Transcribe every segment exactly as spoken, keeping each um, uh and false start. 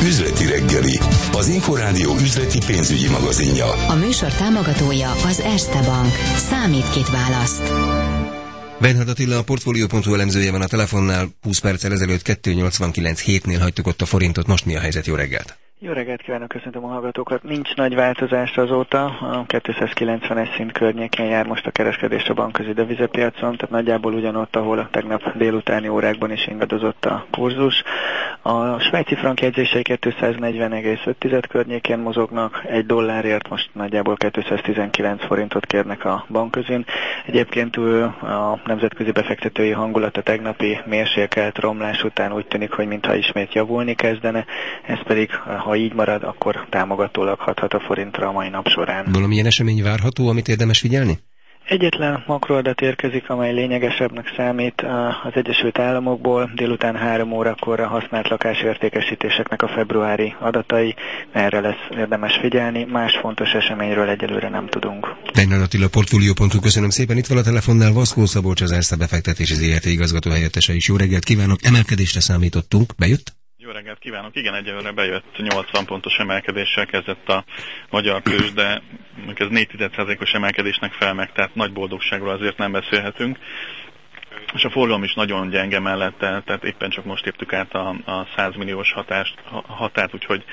Üzleti reggeli, az Inforádió üzleti pénzügyi magazinja. A műsor támogatója az Erste Bank. Számít, kit választ. Bernhard Attila, a Portfolio pont hu elemzője van a telefonnál. húsz perccel ezelőtt kettő nyolcvankilenc hétnél hagytuk ott a forintot. Most mi a helyzet? Jó reggelt! Jó reggelt kívánok, köszöntöm a hallgatókat. Nincs nagy változás azóta, a kétszázkilencvenes szint környékén jár most a kereskedés a bankközi devizapiacon, tehát nagyjából ugyanott, ahol a tegnap délutáni órákban is ingadozott a kurzus. A svájci frank jegyzései kétszáznegyven egész öt környékén mozognak, egy dollárért most nagyjából kétszáztizenkilenc forintot kérnek a bankközin. Egyébként a nemzetközi befektetői hangulat a tegnapi mérsékelt romlás után úgy tűnik, hogy mintha ismét javulni kezdene, ez pedig, ha így marad, akkor támogatólag hathat a forintra a mai nap során. Valamilyen esemény várható, amit érdemes figyelni? Egyetlen makroadat érkezik, amely lényegesebbnek számít az Egyesült Államokból. Délután három órakor a használt lakásértékesítéseknek a februári adatai. Erre lesz érdemes figyelni. Más fontos eseményről egyelőre nem tudunk. Bernhard Attila, Portfolio pont hu, köszönöm szépen. Itt van a telefonnál Vaszkó Szabolcs, az Erste befektetési zé er té igazgató helyettese is. Jó reggelt kívánok! Emelkedésre számítottunk. Bejött? Jó reggelt kívánok! Igen, egyelőre bejött, nyolcvan pontos emelkedéssel kezdett a magyar tőzs, de ez négy százalékos emelkedésnek fel meg, tehát nagy boldogságról azért nem beszélhetünk. És a forgalom is nagyon gyenge mellette, tehát éppen csak most értük át a, a száz milliós hatást, határt, úgyhogy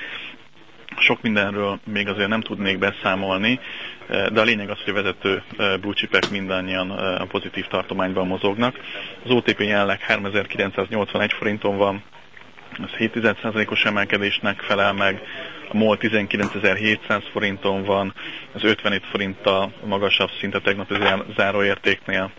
sok mindenről még azért nem tudnék beszámolni, de a lényeg az, hogy a vezető blue chipek mindannyian a pozitív tartományban mozognak. Az o té pé jelenleg háromezer-kilencszáznyolcvanegy forinton van, ez hét százalékos emelkedésnek felel meg, a MOL tizenkilencezer-hétszáz forinton van, ez ötvenöt forinttal magasabb szint a tegnapi záróértéknél.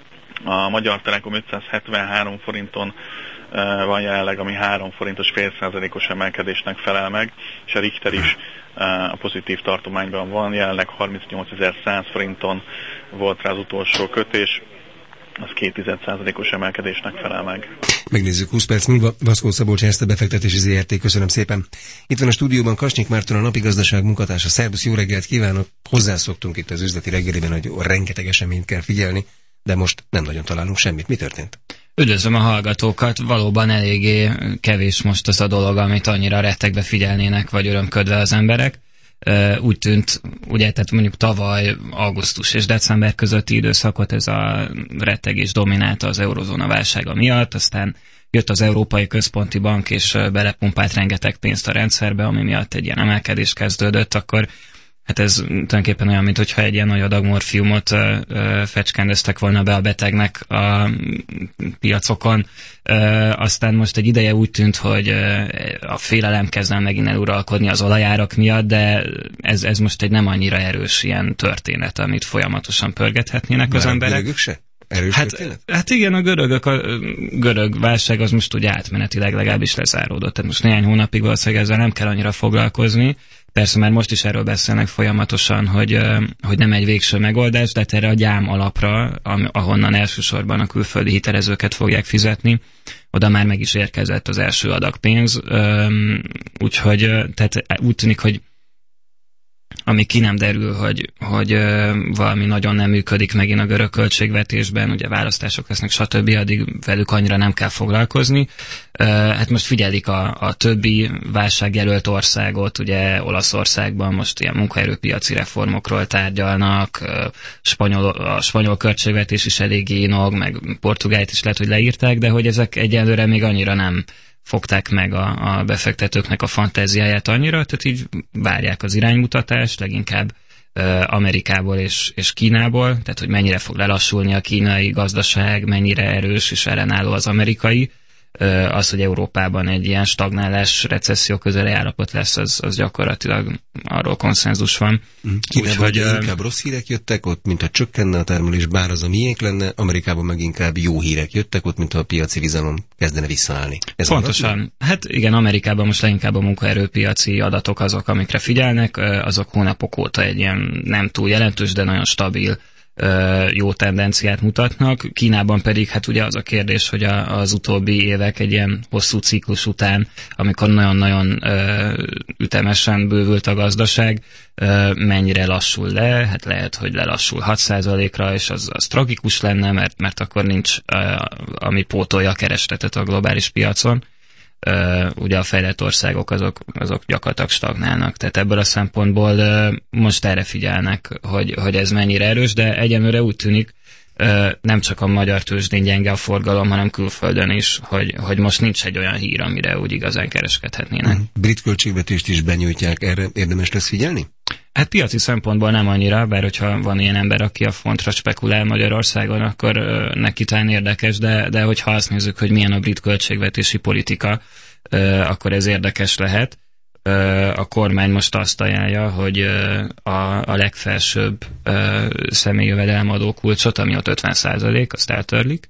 A Magyar Telekom ötszázhetvenhárom forinton van jelenleg, ami három forintos fél százalékos emelkedésnek felel meg, és a Richter is a pozitív tartományban van, jelenleg harmincnyolcezer-száz forinton volt rá az utolsó kötés, az két százalékos emelkedésnek felel meg. Megnézzük húsz perc múlva. Vaszkó Szabolcs, Erste befektetési zé er té, köszönöm szépen. Itt van a stúdióban Kasnyik Márton, a napigazdaság munkatársa. Szerbusz, jó reggelt kívánok! Hozzászoktunk itt az üzleti reggeliben, hogy rengeteg eseményt kell figyelni, de most nem nagyon találunk semmit. Mi történt? Üdvözlöm a hallgatókat, valóban eléggé kevés most az a dolog, amit annyira rettegbe figyelnének, vagy örömködve az emberek. Úgy tűnt, ugye, tehát mondjuk tavaly augusztus és december közötti időszakot ez a rettegés dominálta az eurozóna válsága miatt, aztán jött az Európai Központi Bank és belepumpált rengeteg pénzt a rendszerbe, ami miatt egy ilyen emelkedés kezdődött, akkor hát ez tulajdonképpen olyan, mintha egy ilyen nagy adag morfiumot ö, ö, fecskendeztek volna be a betegnek a piacokon. Ö, aztán most egy ideje úgy tűnt, hogy ö, a félelem kezdne megint eluralkodni az olajárak miatt, de ez, ez most egy nem annyira erős ilyen történet, amit folyamatosan pörgethetnének az emberek. A görögök se? Erős hát, hát igen, a görögök, a görög válság az most ugye átmenetileg legalábbis lezáródott. Tehát most néhány hónapig valószínűleg ezzel nem kell annyira foglalkozni. Persze már most is erről beszélnek folyamatosan, hogy, hogy nem egy végső megoldás, de erre a gyám alapra, ahonnan elsősorban a külföldi hitelezőket fogják fizetni, oda már meg is érkezett az első adag pénz. Úgyhogy tehát úgy tűnik, hogy ami ki nem derül, hogy, hogy valami nagyon nem működik megint a görög költségvetésben, ugye választások lesznek, stb., addig velük annyira nem kell foglalkozni. Hát most figyelik a, a többi válságjelölt országot, ugye Olaszországban most ilyen munkaerőpiaci reformokról tárgyalnak, spanyol, a spanyol költségvetés is eléggé inog, meg Portugált is lehet, hogy leírták, de hogy ezek egyelőre még annyira nem fogták meg a, a befektetőknek a fantáziáját annyira, tehát így várják az iránymutatást, leginkább uh, Amerikából és, és Kínából, tehát hogy mennyire fog lelassulni a kínai gazdaság, mennyire erős és ellenálló az amerikai. Uh, az, hogy Európában egy ilyen stagnálás, recesszió közeli állapot lesz, az, az gyakorlatilag arról konszenzus van. Kínában hogy, inkább rossz hírek jöttek, ott mintha csökkenne a termelés, bár az a miénk lenne, Amerikában meg inkább jó hírek jöttek, ott mintha a piaci bizalom kezdene visszaállni. Ez pontosan. Hát igen, Amerikában most leginkább a munkaerőpiaci adatok azok, amikre figyelnek, azok hónapok óta egy ilyen nem túl jelentős, de nagyon stabil jó tendenciát mutatnak. Kínában pedig hát ugye az a kérdés, hogy a, az utóbbi évek egy ilyen hosszú ciklus után, amikor nagyon-nagyon ö, ütemesen bővült a gazdaság, ö, mennyire lassul le, hát lehet, hogy lelassul hat százalékra, és az, az tragikus lenne, mert, mert akkor nincs, ö, ami pótolja a keresletet a globális piacon. ugye a fejlett országok azok, azok gyakorlatilag stagnálnak. Tehát ebből a szempontból most erre figyelnek, hogy, hogy ez mennyire erős, de egyenlőre úgy tűnik, nem csak a magyar tőzsdén gyenge a forgalom, hanem külföldön is, hogy, hogy most nincs egy olyan hír, amire úgy igazán kereskedhetnének. Brit költségvetést is benyújtják, erre érdemes lesz figyelni? Hát piaci szempontból nem annyira, bár hogyha van ilyen ember, aki a fontra spekulál Magyarországon, akkor neki talán érdekes, de, de hogyha azt nézzük, hogy milyen a brit költségvetési politika, akkor ez érdekes lehet. A kormány most azt ajánlja, hogy a, a legfelsőbb személyi jövedelemadó kulcsot, ami ott ötven százalék, azt eltörlik,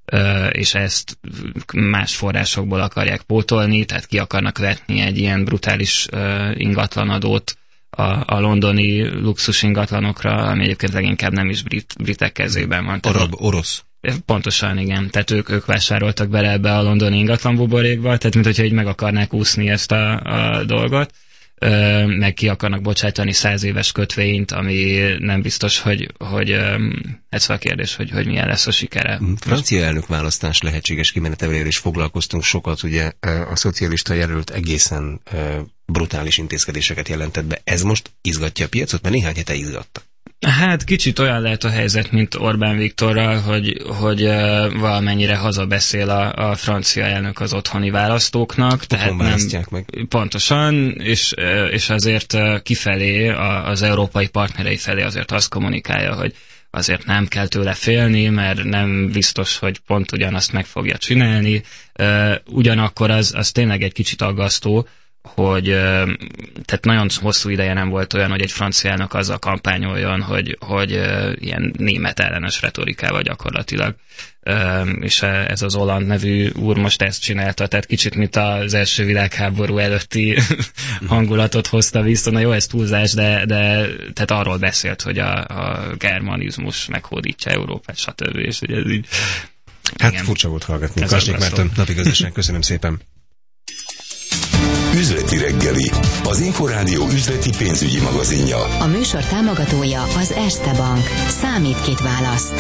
és ezt más forrásokból akarják pótolni, tehát ki akarnak vetni egy ilyen brutális ingatlanadót a, a londoni luxus ingatlanokra, ami egyébként leginkább nem is brit, britek kezében van. Arab, orosz. Pontosan, igen. Tehát ők, ők vásároltak bele ebbe a londoni ingatlanbuborékba, tehát mint hogyha így meg akarnák úszni ezt a, a dolgot, ö, meg ki akarnak bocsájtani száz éves kötvényt, ami nem biztos, hogy, hogy ö, ez a kérdés, hogy, hogy milyen lesz a sikere. Francia elnökválasztás lehetséges kimeneteléről is foglalkoztunk sokat, ugye a szocialista jelölt egészen ö, brutális intézkedéseket jelentett be. Ez most izgatja a piacot, mert néhány hete izgatta. Hát kicsit olyan lehet a helyzet, mint Orbán Viktorral, hogy, hogy uh, valamennyire hazabeszél a, a francia elnök az otthoni választóknak. Tehát nem, meg. Pontosan, és, és azért uh, kifelé, a, az európai partnerei felé azért azt kommunikálja, hogy azért nem kell tőle félni, mert nem biztos, hogy pont ugyanazt meg fogja csinálni. Uh, ugyanakkor az, az tényleg egy kicsit aggasztó, hogy tehát nagyon hosszú ideje nem volt olyan, hogy egy francia elnök azzal kampányoljon, hogy, hogy ilyen német ellenes retorikával gyakorlatilag. És ez az Hollande nevű úr most ezt csinálta, tehát kicsit mint az első világháború előtti hangulatot hozta vissza. Na jó, ez túlzás, de, de tehát arról beszélt, hogy a, a germanizmus meghódítja Európát, stb. És hogy ez így... Hát igen. Furcsa volt hallgatni. Kasnyik Márton, napi gazdaság, köszönöm szépen. Üzleti reggeli, az Inforádió üzleti pénzügyi magazinja. A műsor támogatója az Erste Bank. Számít, kit választ.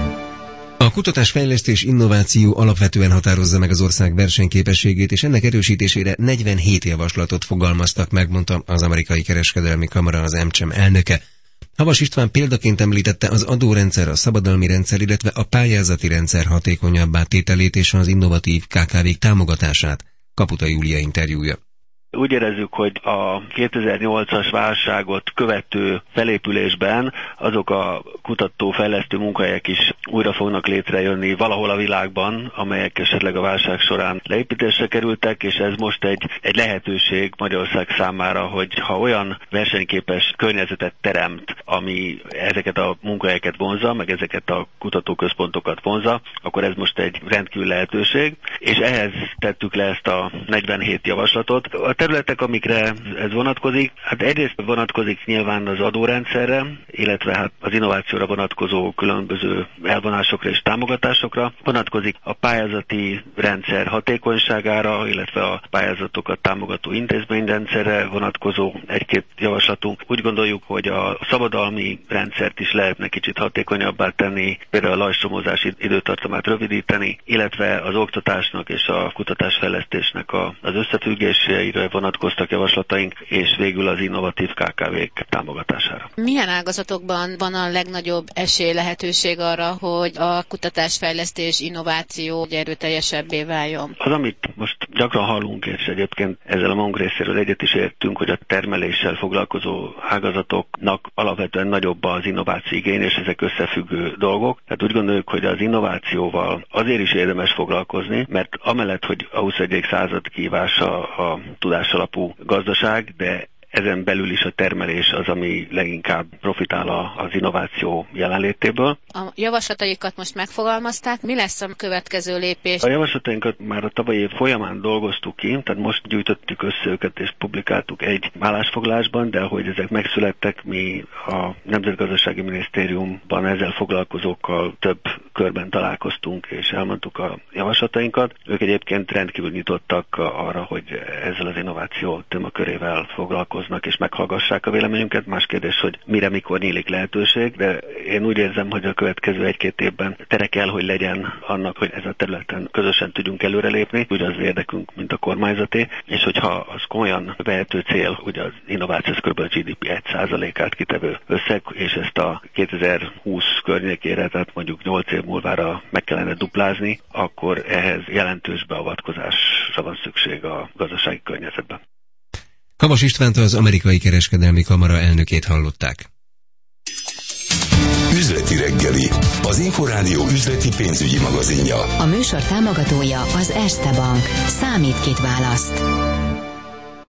A kutatásfejlesztés innováció alapvetően határozza meg az ország versenyképességét, és ennek erősítésére negyvenhét javaslatot fogalmaztak meg, mondta az amerikai kereskedelmi kamara, az AmCham elnöke. Havas István példaként említette az adórendszer, a szabadalmi rendszer, illetve a pályázati rendszer hatékonyabbá tételét és az innovatív ká ká vék támogatását. Kaputa Júlia interjúja. Úgy érezzük, hogy a kétezer-nyolcas válságot követő felépülésben azok a kutató-fejlesztő munkahelyek is újra fognak létrejönni valahol a világban, amelyek esetleg a válság során leépítésre kerültek, és ez most egy, egy lehetőség Magyarország számára, hogy ha olyan versenyképes környezetet teremt, ami ezeket a munkahelyeket vonzza, meg ezeket a kutatóközpontokat vonzza, akkor ez most egy rendkívül lehetőség, és ehhez tettük le ezt a negyvenhét javaslatot. A területek, amikre ez vonatkozik, hát egyrészt vonatkozik nyilván az adórendszerre, illetve hát az innovációra vonatkozó különböző elvonásokra és támogatásokra, vonatkozik a pályázati rendszer hatékonyságára, illetve a pályázatokat támogató intézményrendszerre vonatkozó egy-két javaslatunk. Úgy gondoljuk, hogy a szabadalmi rendszert is lehetne kicsit hatékonyabbá tenni, például a lajstromozási időtartamát rövidíteni, illetve az oktatásnak és a kutatásfejlesztésnek a, az összefüggéseire vonatkoztak javaslataink, és végül az innovatív ká ká vék támogatására. Milyen ágazatokban van a legnagyobb esély lehetőség arra, hogy a kutatásfejlesztés, innováció erőteljesebbé váljon? Az, amit most gyakran hallunk, és egyébként ezzel a magunk részéről egyet is értünk, hogy a termeléssel foglalkozó ágazatoknak alapvetően nagyobb az innováció igény, és ezek összefüggő dolgok. Tehát úgy gondoljuk, hogy az innovációval azért is érdemes foglalkozni, mert amellett, hogy a huszonegyedik század kihívása a tudásalapú gazdaság, de ezen belül is a termelés az, ami leginkább profitál az innováció jelenlétéből. A javaslataikat most megfogalmazták. Mi lesz a következő lépés? A javaslatainkat már a tavalyi év folyamán dolgoztuk ki, tehát most gyűjtöttük össze őket és publikáltuk egy állásfoglalásban, de ahogy ezek megszülettek, mi a Nemzetgazdasági Minisztériumban ezzel foglalkozókkal több körben találkoztunk és elmondtuk a javaslatainkat. Ők egyébként rendkívül nyitottak arra, hogy ezzel az innováció témakörével foglalkoznak. hoznak és meghallgassák a véleményünket. Más kérdés, hogy mire, mikor nyílik lehetőség, de én úgy érzem, hogy a következő egy-két évben tere kell, hogy legyen annak, hogy ez a területen közösen tudjunk előrelépni, ugye az érdekünk, mint a kormányzaté, és hogyha az komolyan vehető cél, ugye az innováció kb. A gé dé pé egy százalékát kitevő összeg, és ezt a kétezer-húsz környékére, tehát mondjuk nyolc év múlvára meg kellene duplázni, akkor ehhez jelentős beavatkozásra van szükség a gazdasági környezetben. Kamas Istvánt, az Amerikai Kereskedelmi Kamara elnökét hallották. Üzleti reggeli, az Inforádió üzleti pénzügyi magazinja. A műsor támogatója az Erste Bank. Számít, kit választ.